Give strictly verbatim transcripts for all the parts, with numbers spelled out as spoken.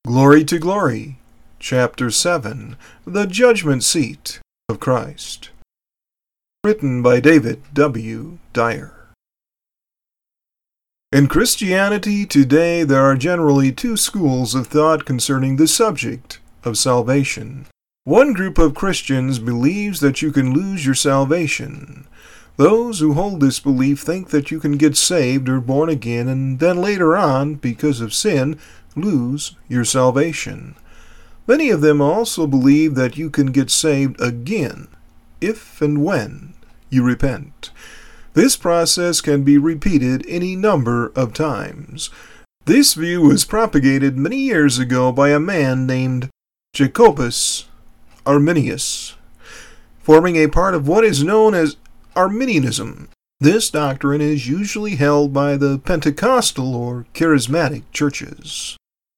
Glory to Glory, Chapter seven, The Judgment Seat of Christ. Written by David W. Dyer. In Christianity today there are generally two schools of thought concerning the subject of salvation. One group of Christians believes that you can lose your salvation. Those who hold this belief think that you can get saved or born again and then later on, because of sin, lose your salvation. Many of them also believe that you can get saved again, if and when you repent. This process can be repeated any number of times. This view was propagated many years ago by a man named Jacobus Arminius, forming a part of what is known as Arminianism. This doctrine is usually held by the Pentecostal or Charismatic churches.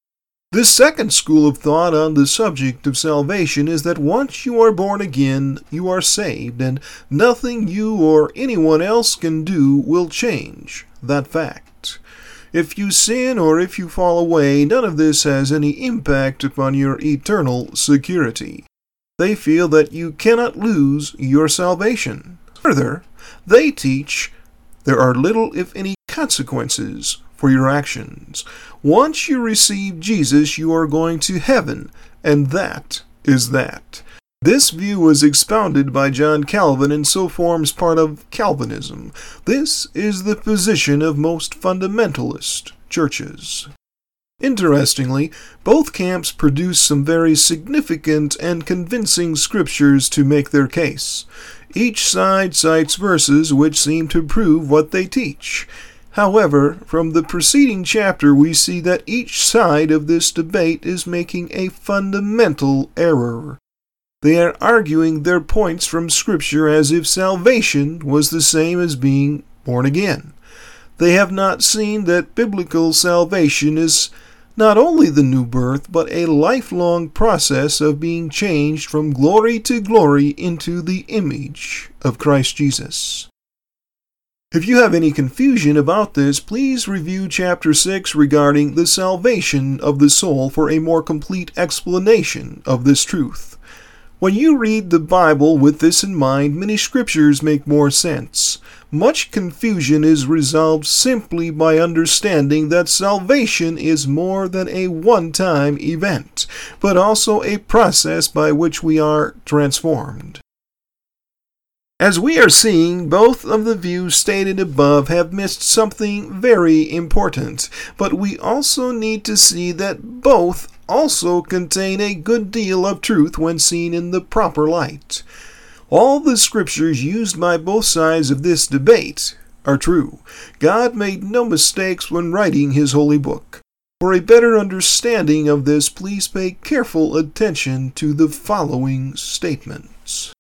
The second school of thought on the subject of salvation is that once you are born again, you are saved, and nothing you or anyone else can do will change that fact. If you sin or if you fall away, none of this has any impact upon your eternal security. They feel that you cannot lose your salvation. Further, they teach there are little, if any, consequences for your actions. Once you receive Jesus, you are going to heaven, and that is that. This view was expounded by John Calvin and so forms part of Calvinism. This is the position of most fundamentalist churches. Interestingly, both camps produce some very significant and convincing scriptures to make their case. Each side cites verses which seem to prove what they teach. However, from the preceding chapter we see that each side of this debate is making a fundamental error. They are arguing their points from Scripture as if salvation was the same as being born again. They have not seen that biblical salvation is not only the new birth, but a lifelong process of being changed from glory to glory into the image of Christ Jesus. If you have any confusion about this, please review Chapter six regarding the salvation of the soul for a more complete explanation of this truth. When you read the Bible with this in mind, many scriptures make more sense. Much confusion is resolved simply by understanding that salvation is more than a one-time event, but also a process by which we are transformed. As we are seeing, both of the views stated above have missed something very important, but we also need to see that both also contain a good deal of truth when seen in the proper light. All the scriptures used by both sides of this debate are true. God made no mistakes when writing his holy book. For a better understanding of this, please pay careful attention to the following statements.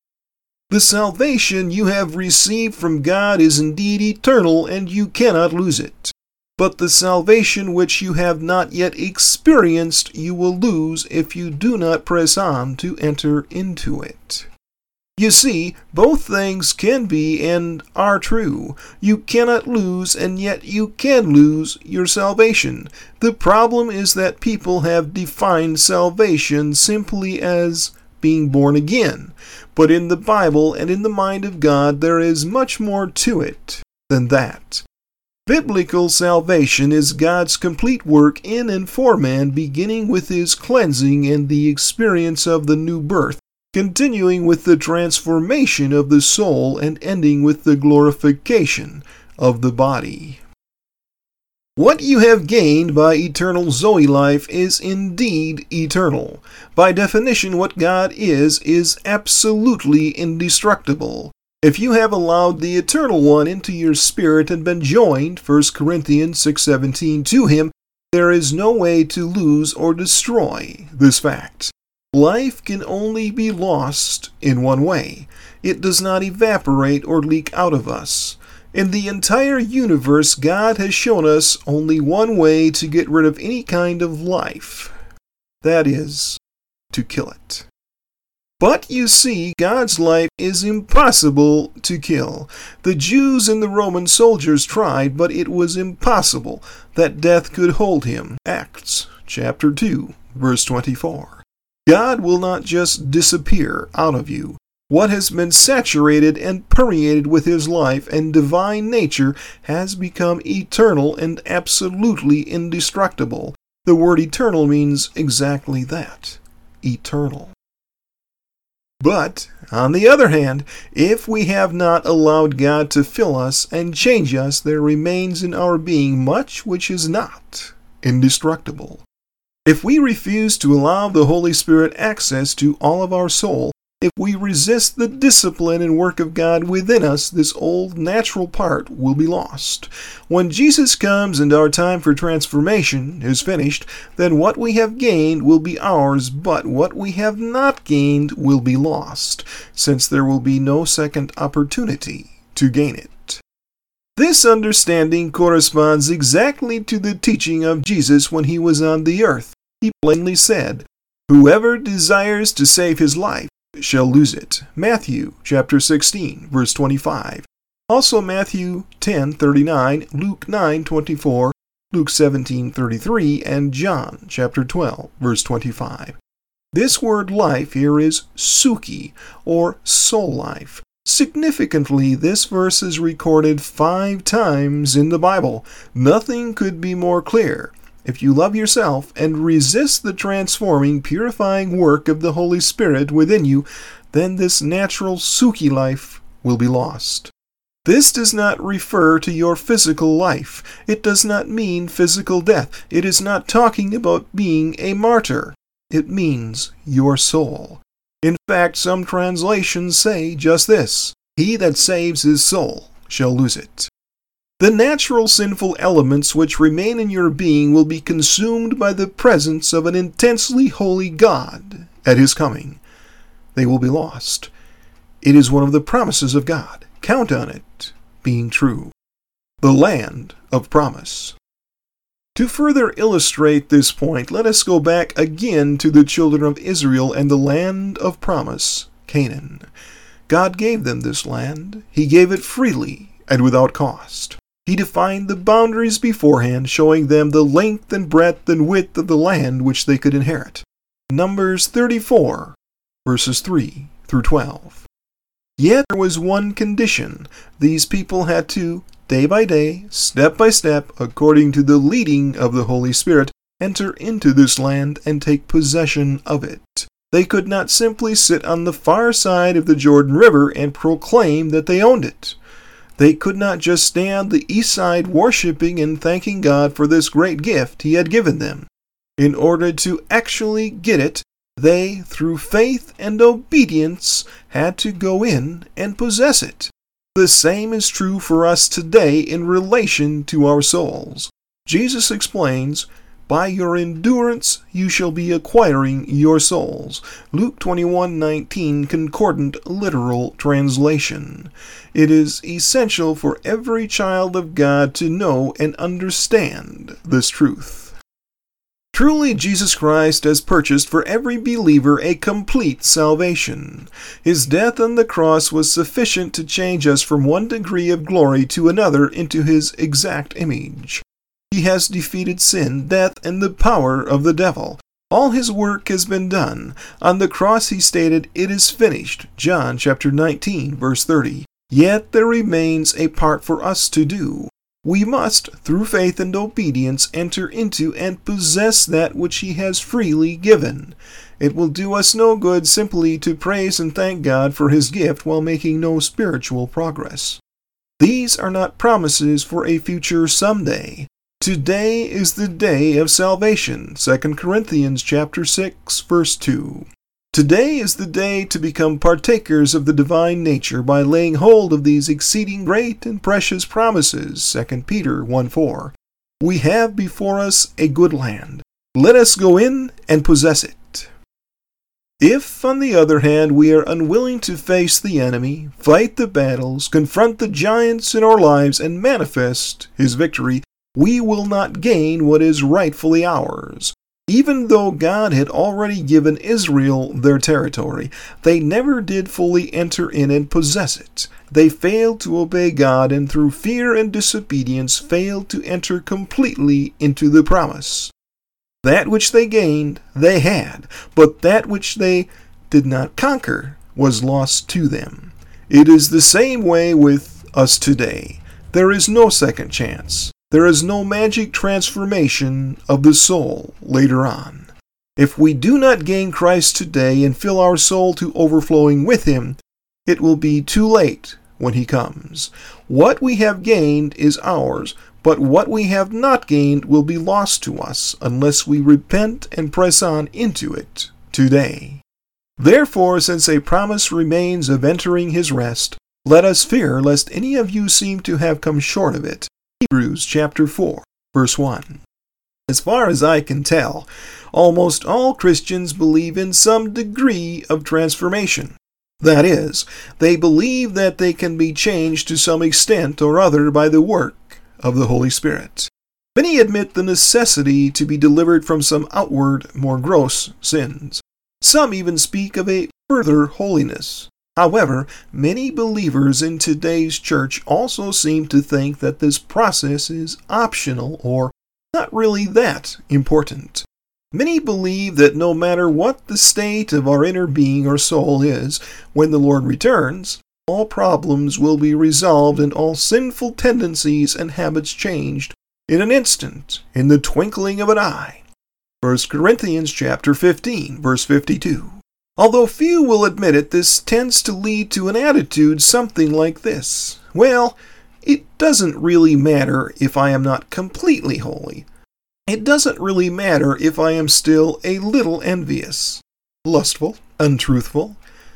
The salvation you have received from God is indeed eternal, and you cannot lose it. But the salvation which you have not yet experienced you will lose if you do not press on to enter into it. You see, both things can be and are true. You cannot lose, and yet you can lose your salvation. The problem is that people have defined salvation simply as being born again. But in the Bible and in the mind of God, there is much more to it than that. Biblical salvation is God's complete work in and for man, beginning with his cleansing and the experience of the new birth, continuing with the transformation of the soul, and ending with the glorification of the body. What you have gained by eternal Zoe life is indeed eternal. By definition, what God is, is absolutely indestructible. If you have allowed the Eternal One into your spirit and been joined, First Corinthians six seventeen, to him, there is no way to lose or destroy this fact. Life can only be lost in one way. It does not evaporate or leak out of us. In the entire universe, God has shown us only one way to get rid of any kind of life. That is, to kill it. But you see, God's life is impossible to kill. The Jews and the Roman soldiers tried, but it was impossible that death could hold him. Acts chapter two, verse twenty-four. God will not just disappear out of you. What has been saturated and permeated with his life and divine nature has become eternal and absolutely indestructible. The word eternal means exactly that, eternal. But, on the other hand, if we have not allowed God to fill us and change us, there remains in our being much which is not indestructible. If we refuse to allow the Holy Spirit access to all of our soul, if we resist the discipline and work of God within us, this old natural part will be lost. When Jesus comes and our time for transformation is finished, then what we have gained will be ours, but what we have not gained will be lost, since there will be no second opportunity to gain it. This understanding corresponds exactly to the teaching of Jesus when he was on the earth. He plainly said, "Whoever desires to save his life shall lose it." Matthew chapter sixteen, verse twenty-five. Also Matthew ten thirty-nine, Luke nine twenty-four, Luke seventeen thirty-three, and John chapter twelve, verse twenty-five. This word life here is psuche, or soul life. Significantly, this verse is recorded five times in the Bible. Nothing could be more clear. If you love yourself and resist the transforming, purifying work of the Holy Spirit within you, then this natural psuche life will be lost. This does not refer to your physical life. It does not mean physical death. It is not talking about being a martyr. It means your soul. In fact, some translations say just this: "He that saves his soul shall lose it." The natural sinful elements which remain in your being will be consumed by the presence of an intensely holy God at his coming. They will be lost. It is one of the promises of God. Count on it being true. The land of promise. To further illustrate this point, let us go back again to the children of Israel and the land of promise, Canaan. God gave them this land. He gave it freely and without cost. He defined the boundaries beforehand, showing them the length and breadth and width of the land which they could inherit. Numbers thirty-four, verses three through twelve. Yet there was one condition. These people had to, day by day, step by step, according to the leading of the Holy Spirit, enter into this land and take possession of it. They could not simply sit on the far side of the Jordan River and proclaim that they owned it. They could not just stay on the east side worshiping and thanking God for this great gift he had given them. In order to actually get it, they, through faith and obedience, had to go in and possess it. The same is true for us today in relation to our souls. Jesus explains, "By your endurance you shall be acquiring your souls." Luke twenty-one nineteen, concordant literal translation. It is essential for every child of God to know and understand this truth. Truly, Jesus Christ has purchased for every believer a complete salvation. His death on the cross was sufficient to change us from one degree of glory to another into his exact image. He has defeated sin, death, and the power of the devil. All his work has been done. On the cross he stated, "It is finished," John chapter nineteen, verse thirty. Yet there remains a part for us to do. We must, through faith and obedience, enter into and possess that which he has freely given. It will do us no good simply to praise and thank God for his gift while making no spiritual progress. These are not promises for a future someday. Today is the day of salvation, Second Corinthians chapter six, verse two. Today is the day to become partakers of the divine nature by laying hold of these exceeding great and precious promises, Second Peter one four. We have before us a good land. Let us go in and possess it. If, on the other hand, we are unwilling to face the enemy, fight the battles, confront the giants in our lives, and manifest his victory, we will not gain what is rightfully ours. Even though God had already given Israel their territory, they never did fully enter in and possess it. They failed to obey God and through fear and disobedience failed to enter completely into the promise. That which they gained, they had, but that which they did not conquer was lost to them. It is the same way with us today. There is no second chance. There is no magic transformation of the soul later on. If we do not gain Christ today and fill our soul to overflowing with Him, it will be too late when He comes. What we have gained is ours, but what we have not gained will be lost to us unless we repent and press on into it today. Therefore, since a promise remains of entering His rest, let us fear lest any of you seem to have come short of it. Hebrews chapter four, verse one. As far as I can tell, almost all Christians believe in some degree of transformation. That is, they believe that they can be changed to some extent or other by the work of the Holy Spirit. Many admit the necessity to be delivered from some outward, more gross sins. Some even speak of a further holiness. However, many believers in today's church also seem to think that this process is optional or not really that important. Many believe that no matter what the state of our inner being or soul is, when the Lord returns, all problems will be resolved and all sinful tendencies and habits changed in an instant, in the twinkling of an eye. First Corinthians chapter fifteen, verse fifty-two. Although few will admit it, this tends to lead to an attitude something like this. Well, it doesn't really matter if I am not completely holy. It doesn't really matter if I am still a little envious, lustful, untruthful,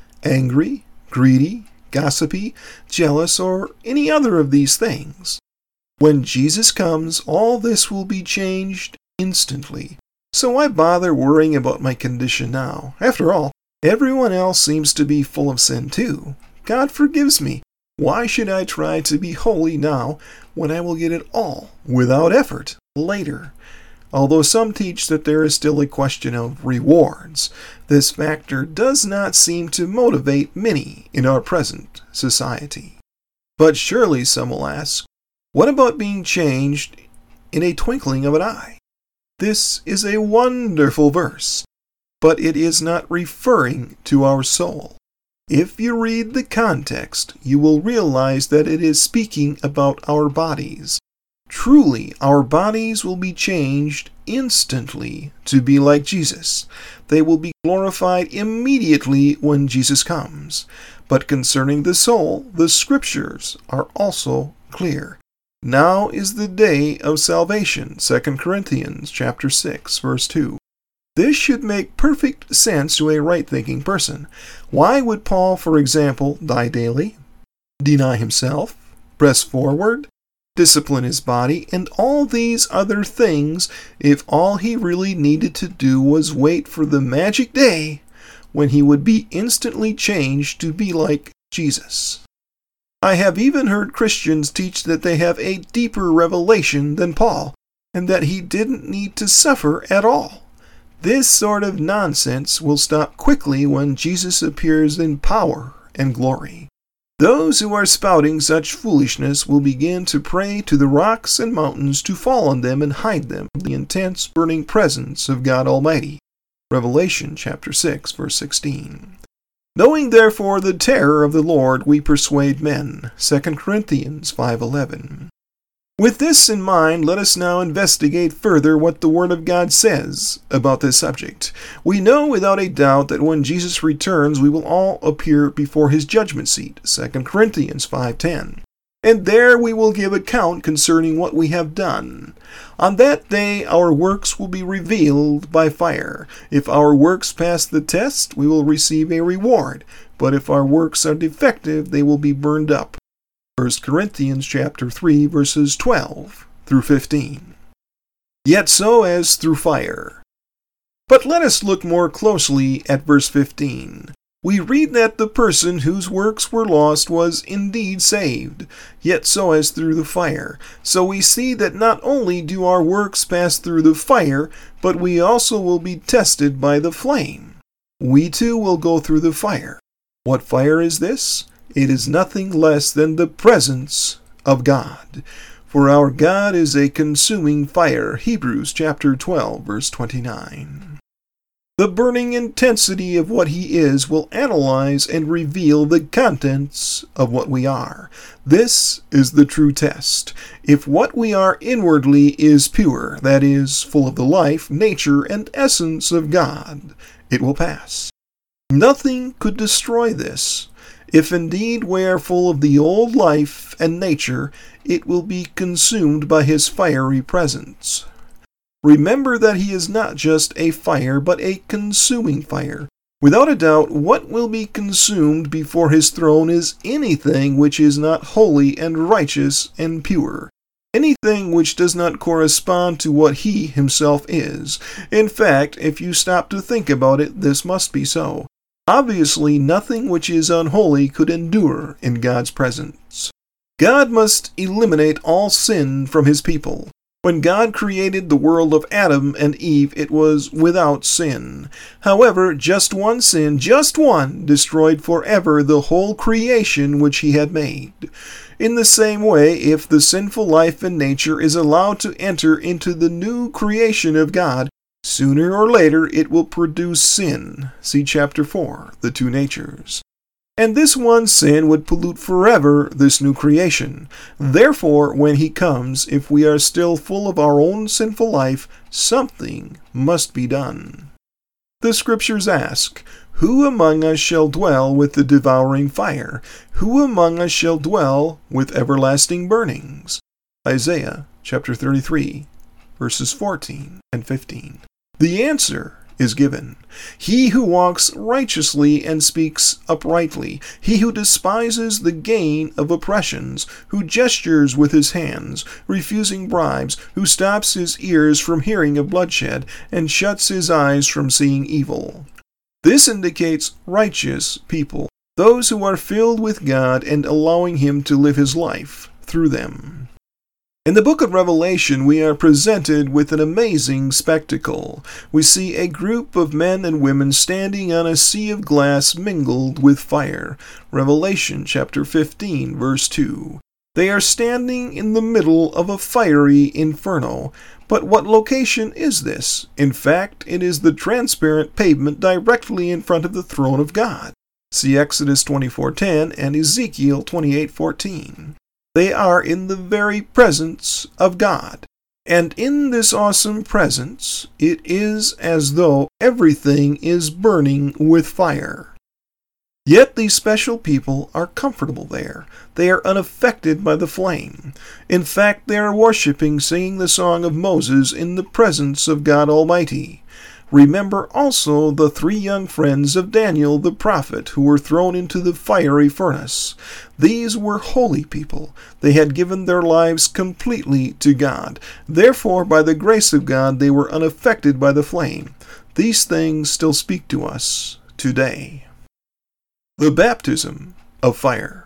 angry, greedy, gossipy, jealous, or any other of these things. When Jesus comes, all this will be changed instantly. So why bother worrying about my condition now? After all, everyone else seems to be full of sin too. God forgives me. Why should I try to be holy now when I will get it all, without effort, later? Although some teach that there is still a question of rewards, this factor does not seem to motivate many in our present society. But surely some will ask, what about being changed in a twinkling of an eye? This is a wonderful verse, but it is not referring to our soul. If you read the context, you will realize that it is speaking about our bodies. Truly, our bodies will be changed instantly to be like Jesus. They will be glorified immediately when Jesus comes. But concerning the soul, the Scriptures are also clear. Now is the day of salvation, Second Corinthians chapter six, verse two. This should make perfect sense to a right-thinking person. Why would Paul, for example, die daily, deny himself, press forward, discipline his body, and all these other things if all he really needed to do was wait for the magic day when he would be instantly changed to be like Jesus? I have even heard Christians teach that they have a deeper revelation than Paul, and that he didn't need to suffer at all. This sort of nonsense will stop quickly when Jesus appears in power and glory. Those who are spouting such foolishness will begin to pray to the rocks and mountains to fall on them and hide them from the intense burning presence of God Almighty. Revelation chapter six, verse sixteen. Knowing therefore the terror of the Lord, we persuade men. Second Corinthians five eleven. With this in mind, let us now investigate further what the Word of God says about this subject. We know without a doubt that when Jesus returns, we will all appear before His judgment seat, Second Corinthians five ten. And there we will give account concerning what we have done. On that day our works will be revealed by fire. If our works pass the test, we will receive a reward. But if our works are defective, they will be burned up. First Corinthians chapter three, verses twelve through fifteen. Yet so as through fire. But let us look more closely at verse fifteen. We read that the person whose works were lost was indeed saved, yet so as through the fire. So we see that not only do our works pass through the fire, but we also will be tested by the flame. We too will go through the fire. What fire is this? It is nothing less than the presence of God. For our God is a consuming fire. Hebrews chapter twelve, verse twenty-nine. The burning intensity of what he is will analyze and reveal the contents of what we are. This is the true test. If what we are inwardly is pure, that is, full of the life, nature, and essence of God, it will pass. Nothing could destroy this. If indeed we are full of the old life and nature, it will be consumed by his fiery presence. Remember that he is not just a fire, but a consuming fire. Without a doubt, what will be consumed before his throne is anything which is not holy and righteous and pure. Anything which does not correspond to what he himself is. In fact, if you stop to think about it, this must be so. Obviously, nothing which is unholy could endure in God's presence. God must eliminate all sin from his people. When God created the world of Adam and Eve, it was without sin. However, just one sin, just one, destroyed forever the whole creation which he had made. In the same way, if the sinful life and nature is allowed to enter into the new creation of God, sooner or later it will produce sin. See chapter four, The Two Natures. And this one sin would pollute forever this new creation. Therefore, when he comes, if we are still full of our own sinful life, something must be done. The scriptures ask, "Who among us shall dwell with the devouring fire? Who among us shall dwell with everlasting burnings?" Isaiah chapter thirty-three, verses fourteen and fifteen. The answer is given. He who walks righteously and speaks uprightly, he who despises the gain of oppressions, who gestures with his hands, refusing bribes, who stops his ears from hearing of bloodshed, and shuts his eyes from seeing evil. This indicates righteous people, those who are filled with God and allowing him to live his life through them. In the book of Revelation, we are presented with an amazing spectacle. We see a group of men and women standing on a sea of glass mingled with fire. Revelation chapter fifteen, verse two. They are standing in the middle of a fiery inferno. But what location is this? In fact, it is the transparent pavement directly in front of the throne of God. See Exodus twenty-four ten and Ezekiel twenty-eight fourteen. They are in the very presence of God. And in this awesome presence, it is as though everything is burning with fire. Yet these special people are comfortable there. They are unaffected by the flame. In fact, they are worshiping, singing the song of Moses in the presence of God Almighty. Remember also the three young friends of Daniel the prophet who were thrown into the fiery furnace. These were holy people. They had given their lives completely to God. Therefore, by the grace of God, they were unaffected by the flame. These things still speak to us today. The baptism of fire.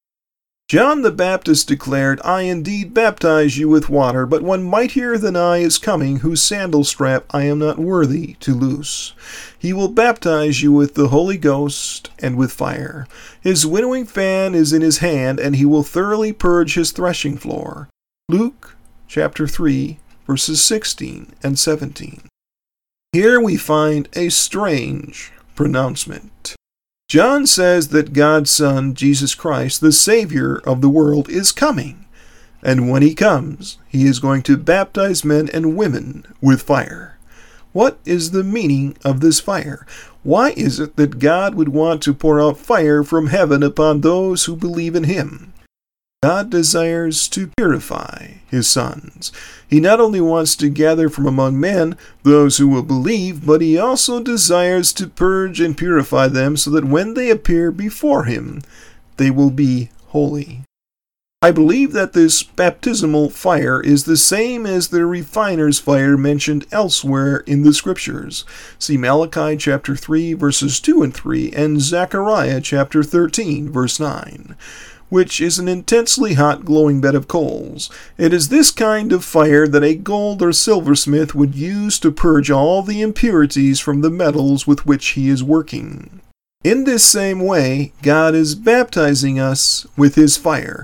John the Baptist declared, "I indeed baptize you with water, but one mightier than I is coming, whose sandal strap I am not worthy to loose. He will baptize you with the Holy Ghost and with fire. His winnowing fan is in his hand, and he will thoroughly purge his threshing floor." Luke chapter three, verses sixteen and seventeen. Here we find a strange pronouncement. John says that God's Son, Jesus Christ, the Savior of the world, is coming. And when he comes, he is going to baptize men and women with fire. What is the meaning of this fire? Why is it that God would want to pour out fire from heaven upon those who believe in him? God desires to purify his sons. He not only wants to gather from among men those who will believe, but he also desires to purge and purify them so that when they appear before him, they will be holy. I believe that this baptismal fire is the same as the refiner's fire mentioned elsewhere in the Scriptures. See Malachi chapter three, verses two and three, and Zechariah chapter thirteen, verse nine. Which is an intensely hot glowing bed of coals. It is this kind of fire that a gold or silversmith would use to purge all the impurities from the metals with which he is working. In this same way, God is baptizing us with his fire,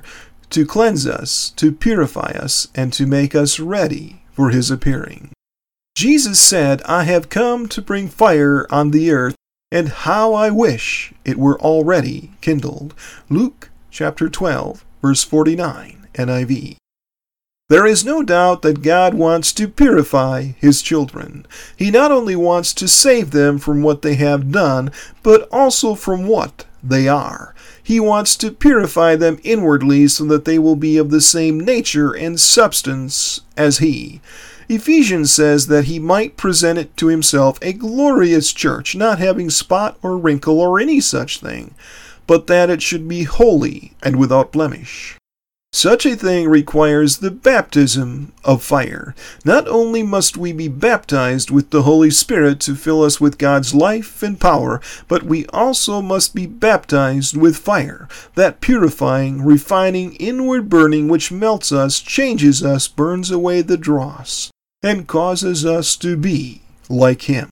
to cleanse us, to purify us, and to make us ready for his appearing. Jesus said, "I have come to bring fire on the earth, and how I wish it were already kindled." Luke chapter twelve, verse forty-nine, N I V. There is no doubt that God wants to purify his children. He not only wants to save them from what they have done, but also from what they are. He wants to purify them inwardly so that they will be of the same nature and substance as he. Ephesians says that he might present it to himself a glorious church, not having spot or wrinkle or any such thing, but that it should be holy and without blemish. Such a thing requires the baptism of fire. Not only must we be baptized with the Holy Spirit to fill us with God's life and power, but we also must be baptized with fire, that purifying, refining, inward burning which melts us, changes us, burns away the dross, and causes us to be like him.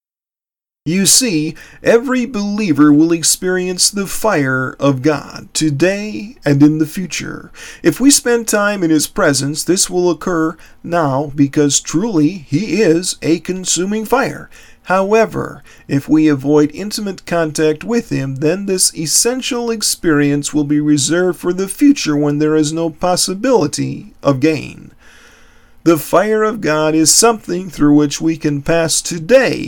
You see, every believer will experience the fire of God today and in the future. If we spend time in his presence, this will occur now because truly he is a consuming fire. However, if we avoid intimate contact with him, then this essential experience will be reserved for the future when there is no possibility of gain. The fire of God is something through which we can pass today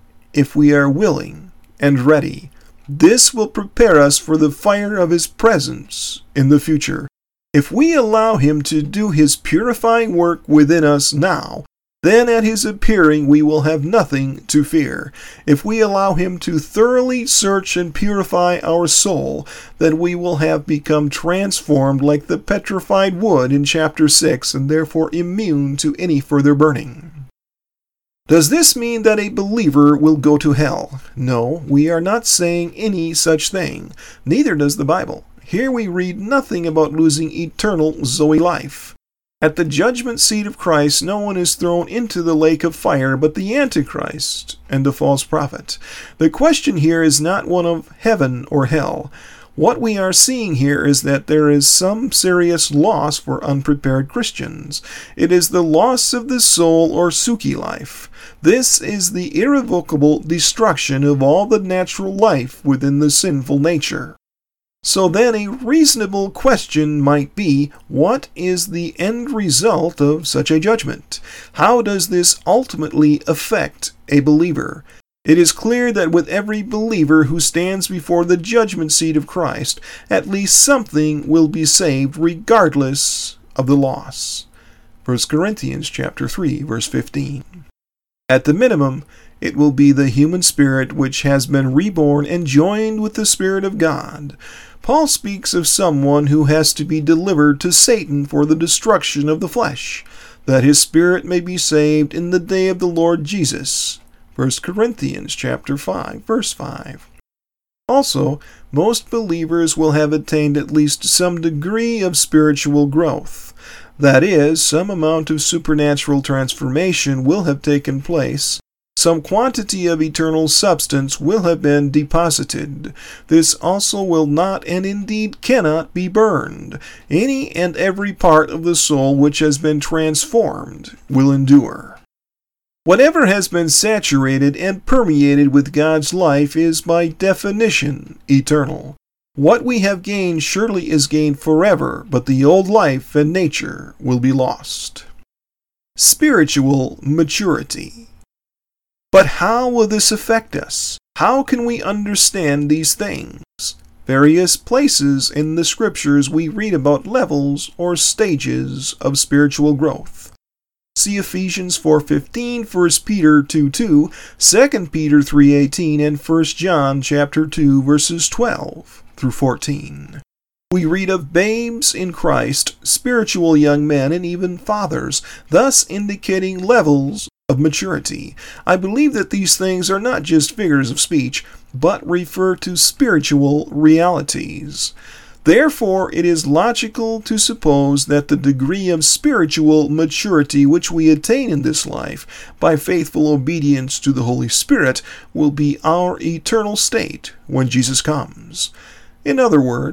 if we are willing and ready. This will prepare us for the fire of his presence in the future. If we allow him to do his purifying work within us now, then at his appearing we will have nothing to fear. If we allow him to thoroughly search and purify our soul, then we will have become transformed like the petrified wood in chapter six, and therefore immune to any further burning. Does this mean that a believer will go to hell? No, we are not saying any such thing. Neither does the Bible. Here we read nothing about losing eternal Zoe life. At the judgment seat of Christ, no one is thrown into the lake of fire but the Antichrist and the false prophet. The question here is not one of heaven or hell. What we are seeing here is that there is some serious loss for unprepared Christians. It is the loss of the soul or Suki life. This is the irrevocable destruction of all the natural life within the sinful nature. So then a reasonable question might be, what is the end result of such a judgment? How does this ultimately affect a believer? It is clear that with every believer who stands before the judgment seat of Christ, at least something will be saved regardless of the loss. First Corinthians chapter three, verse fifteen. At the minimum, it will be the human spirit which has been reborn and joined with the Spirit of God. Paul speaks of someone who has to be delivered to Satan for the destruction of the flesh, that his spirit may be saved in the day of the Lord Jesus. First Corinthians chapter five, verse five. Also, most believers will have attained at least some degree of spiritual growth. That is, some amount of supernatural transformation will have taken place. Some quantity of eternal substance will have been deposited. This also will not, and indeed cannot, be burned. Any and every part of the soul which has been transformed will endure. Whatever has been saturated and permeated with God's life is by definition eternal. What we have gained surely is gained forever, but the old life and nature will be lost. Spiritual maturity. But how will this affect us? How can we understand these things? Various places in the Scriptures we read about levels or stages of spiritual growth. See Ephesians four fifteen, First Peter two two, Second Peter three eighteen, and First John chapter two, verses twelve through fourteen. We read of babes in Christ, spiritual young men, and even fathers, thus indicating levels of maturity. I believe that these things are not just figures of speech, but refer to spiritual realities. Therefore, it is logical to suppose that the degree of spiritual maturity which we attain in this life by faithful obedience to the Holy Spirit will be our eternal state when Jesus comes. In other words,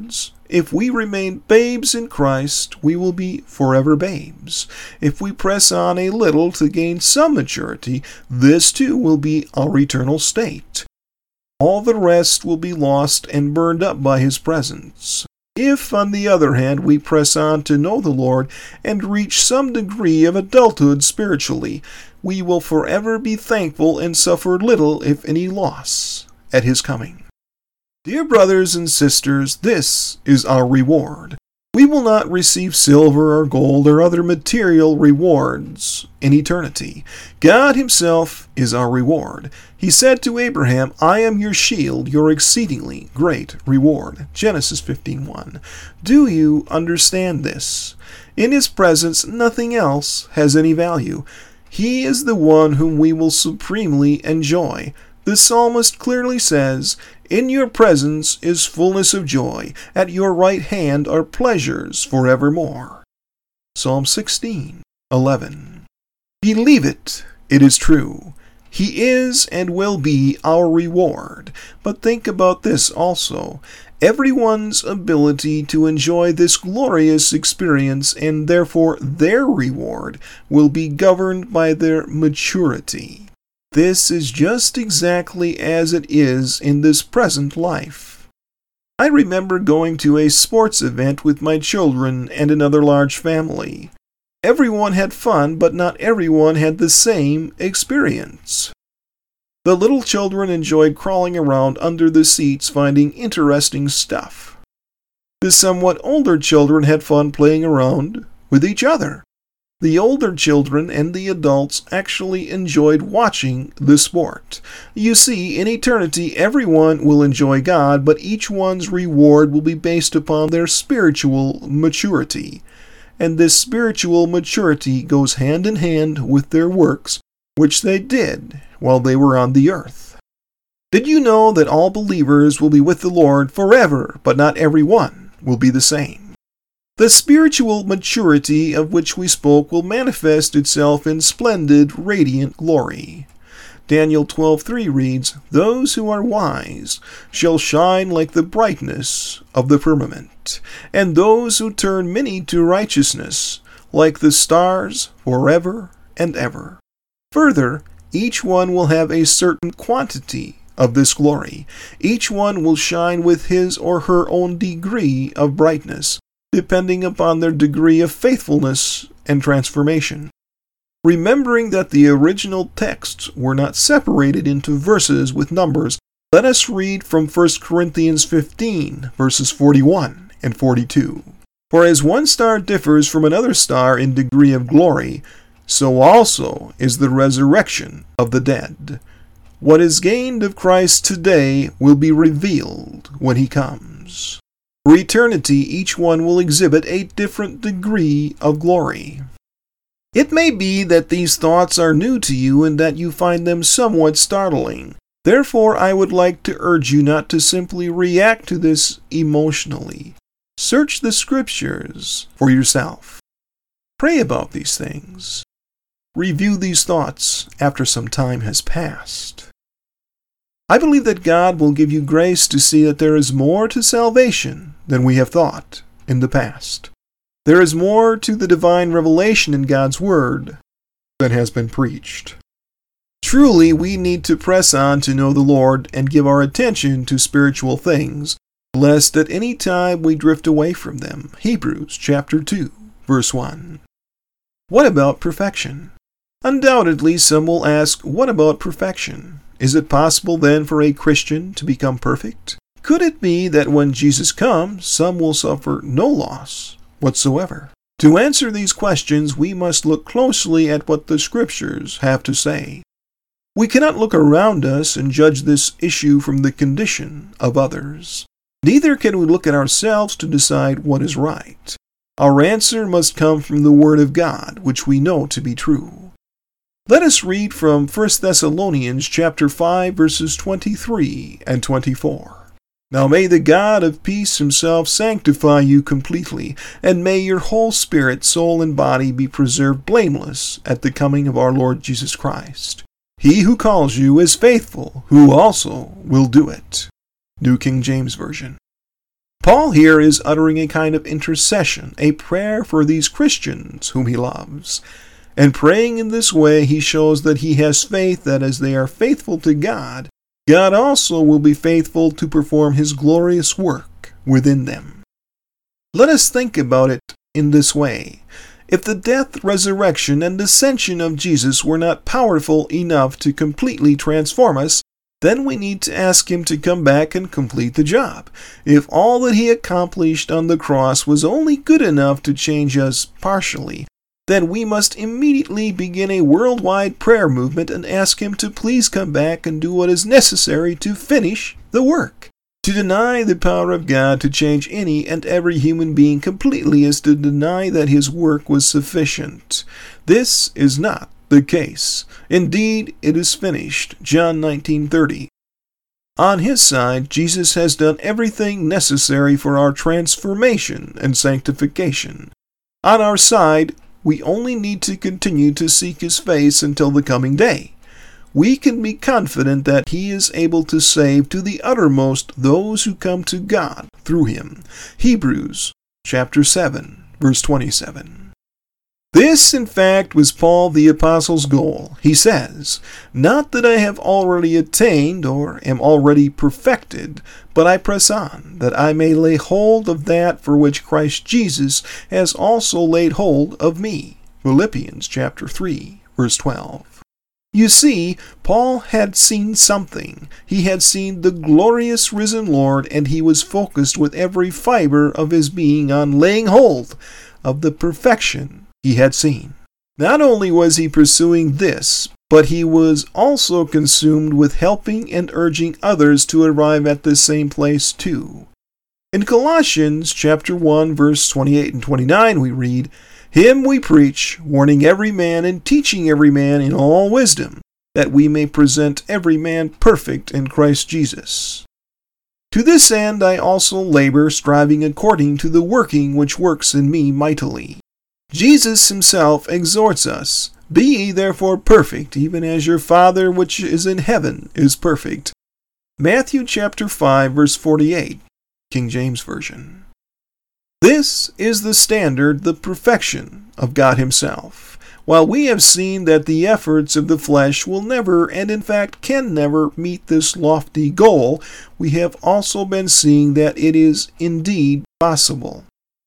If we remain babes in Christ, we will be forever babes. If we press on a little to gain some maturity, this too will be our eternal state. All the rest will be lost and burned up by his presence. If, on the other hand, we press on to know the Lord and reach some degree of adulthood spiritually, we will forever be thankful and suffer little, if any, loss at his coming. Dear brothers and sisters, this is our reward. We will not receive silver or gold or other material rewards in eternity. God himself is our reward. He said to Abraham, I am your shield, your exceedingly great reward. Genesis fifteen one. Do you understand this? In his presence, nothing else has any value. He is the one whom we will supremely enjoy. The psalmist clearly says, in your presence is fullness of joy. At your right hand are pleasures forevermore. Psalm sixteen eleven. Believe it, it is true. He is and will be our reward. But think about this also. Everyone's ability to enjoy this glorious experience and therefore their reward will be governed by their maturity. This is just exactly as it is in this present life. I remember going to a sports event with my children and another large family. Everyone had fun, but not everyone had the same experience. The little children enjoyed crawling around under the seats finding interesting stuff. The somewhat older children had fun playing around with each other. The older children and the adults actually enjoyed watching the sport. You see, in eternity, everyone will enjoy God, but each one's reward will be based upon their spiritual maturity. And this spiritual maturity goes hand in hand with their works, which they did while they were on the earth. Did you know that all believers will be with the Lord forever, but not everyone will be the same? The spiritual maturity of which we spoke will manifest itself in splendid, radiant glory. Daniel twelve three reads, those who are wise shall shine like the brightness of the firmament, and those who turn many to righteousness like the stars forever and ever. Further, each one will have a certain quantity of this glory. Each one will shine with his or her own degree of brightness, depending upon their degree of faithfulness and transformation. Remembering that the original texts were not separated into verses with numbers, let us read from First Corinthians fifteen, verses forty-one and forty-two. For as one star differs from another star in degree of glory, so also is the resurrection of the dead. What is gained of Christ today will be revealed when he comes. For eternity, each one will exhibit a different degree of glory. It may be that these thoughts are new to you and that you find them somewhat startling. Therefore, I would like to urge you not to simply react to this emotionally. Search the Scriptures for yourself. Pray about these things. Review these thoughts after some time has passed. I believe that God will give you grace to see that there is more to salvation than we have thought in the past. There is more to the divine revelation in God's Word than has been preached. Truly, we need to press on to know the Lord and give our attention to spiritual things, lest at any time we drift away from them. Hebrews chapter two, verse one. What about perfection? Undoubtedly, some will ask, what about perfection? Is it possible then for a Christian to become perfect? Could it be that when Jesus comes, some will suffer no loss whatsoever? To answer these questions, we must look closely at what the Scriptures have to say. We cannot look around us and judge this issue from the condition of others. Neither can we look at ourselves to decide what is right. Our answer must come from the Word of God, which we know to be true. Let us read from First Thessalonians chapter five, verses twenty-three and twenty-four. Now may the God of peace himself sanctify you completely, and may your whole spirit, soul, and body be preserved blameless at the coming of our Lord Jesus Christ. He who calls you is faithful, who also will do it. New King James Version. Paul here is uttering a kind of intercession, a prayer for these Christians whom he loves. And praying in this way, he shows that he has faith that as they are faithful to God, God also will be faithful to perform his glorious work within them. Let us think about it in this way. If the death, resurrection, and ascension of Jesus were not powerful enough to completely transform us, then we need to ask him to come back and complete the job. If all that he accomplished on the cross was only good enough to change us partially, then we must immediately begin a worldwide prayer movement and ask him to please come back and do what is necessary to finish the work. To deny the power of God to change any and every human being completely is to deny that his work was sufficient. This is not the case. Indeed, it is finished. John nineteen thirty. On his side, Jesus has done everything necessary for our transformation and sanctification. On our side, we only need to continue to seek his face until the coming day. We can be confident that he is able to save to the uttermost those who come to God through him. Hebrews chapter seven, verse twenty-seven. This, in fact, was Paul the Apostle's goal. He says, "Not that I have already attained or am already perfected, but I press on, that I may lay hold of that for which Christ Jesus has also laid hold of me." Philippians chapter three, verse twelve. You see, Paul had seen something. He had seen the glorious risen Lord, and he was focused with every fiber of his being on laying hold of the perfection he had seen. Not only was he pursuing this, but he was also consumed with helping and urging others to arrive at the same place too. In Colossians chapter one, verse twenty-eight and twenty-nine, we read, "Him we preach, warning every man and teaching every man in all wisdom, that we may present every man perfect in Christ Jesus. To this end I also labor, striving according to the working which works in me mightily." Jesus himself exhorts us, "Be ye therefore perfect, even as your Father which is in heaven is perfect." Matthew chapter five, verse forty-eight, King James Version. This is the standard, the perfection of God himself. While we have seen that the efforts of the flesh will never, and in fact can never, meet this lofty goal, we have also been seeing that it is indeed possible.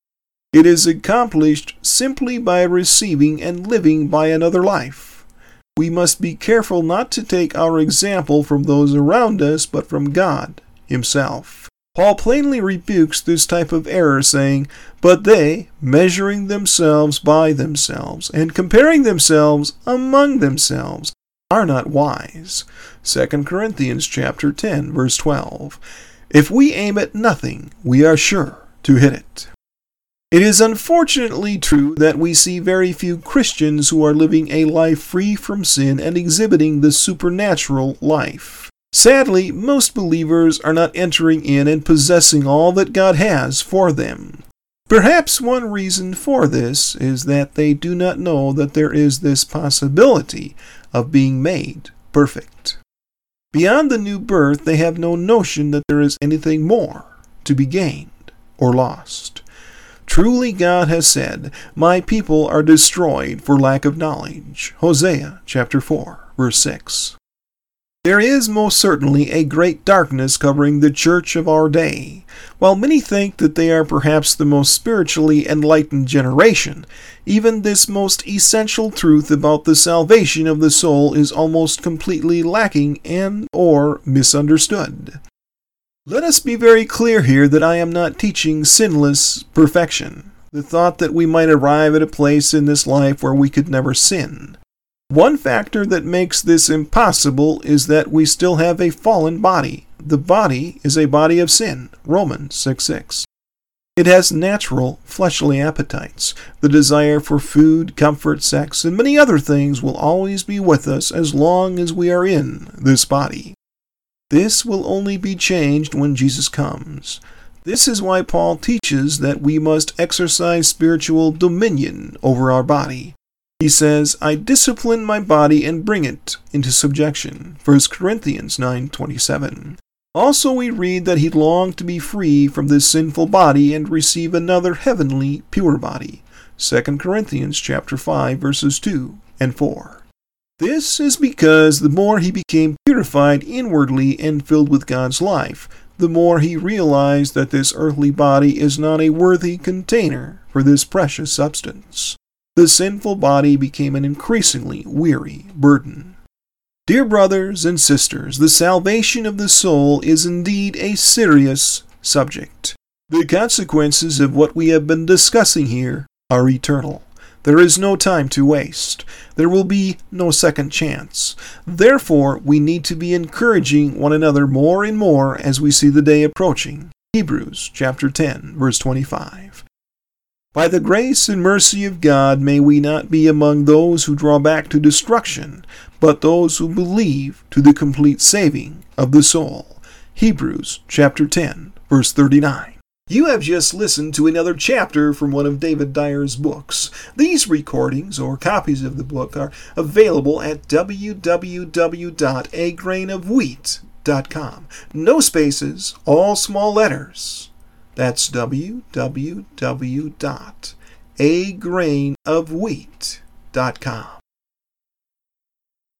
It is accomplished simply by receiving and living by another life. We must be careful not to take our example from those around us, but from God himself. Paul plainly rebukes this type of error, saying, "But they, measuring themselves by themselves, and comparing themselves among themselves, are not wise." Second Corinthians chapter ten, verse twelve. If we aim at nothing, we are sure to hit it. It is unfortunately true that we see very few Christians who are living a life free from sin and exhibiting the supernatural life. Sadly, most believers are not entering in and possessing all that God has for them. Perhaps one reason for this is that they do not know that there is this possibility of being made perfect. Beyond the new birth, they have no notion that there is anything more to be gained or lost. Truly God has said, "My people are destroyed for lack of knowledge." Hosea chapter four, verse six. There is most certainly a great darkness covering the church of our day. While many think that they are perhaps the most spiritually enlightened generation, even this most essential truth about the salvation of the soul is almost completely lacking and or misunderstood. Let us be very clear here that I am not teaching sinless perfection, the thought that we might arrive at a place in this life where we could never sin. One factor that makes this impossible is that we still have a fallen body. The body is a body of sin, Romans six six. It has natural, fleshly appetites. The desire for food, comfort, sex, and many other things will always be with us as long as we are in this body. This will only be changed when Jesus comes. This is why Paul teaches that we must exercise spiritual dominion over our body. He says, "I discipline my body and bring it into subjection." First Corinthians nine twenty-seven. Also we read that he longed to be free from this sinful body and receive another heavenly, pure body. Second Corinthians chapter five, verses two and four. This is because the more he became purified inwardly and filled with God's life, the more he realized that this earthly body is not a worthy container for this precious substance. The sinful body became an increasingly weary burden. Dear brothers and sisters, the salvation of the soul is indeed a serious subject. The consequences of what we have been discussing here are eternal. There is no time to waste. There will be no second chance. Therefore, we need to be encouraging one another more and more as we see the day approaching. Hebrews chapter ten, verse twenty-five. By the grace and mercy of God, may we not be among those who draw back to destruction, but those who believe to the complete saving of the soul. Hebrews chapter ten, verse thirty-nine. You have just listened to another chapter from one of David Dyer's books. These recordings or copies of the book are available at w w w dot a grain of wheat dot com. No spaces, all small letters. That's w w w dot a grain of wheat dot com.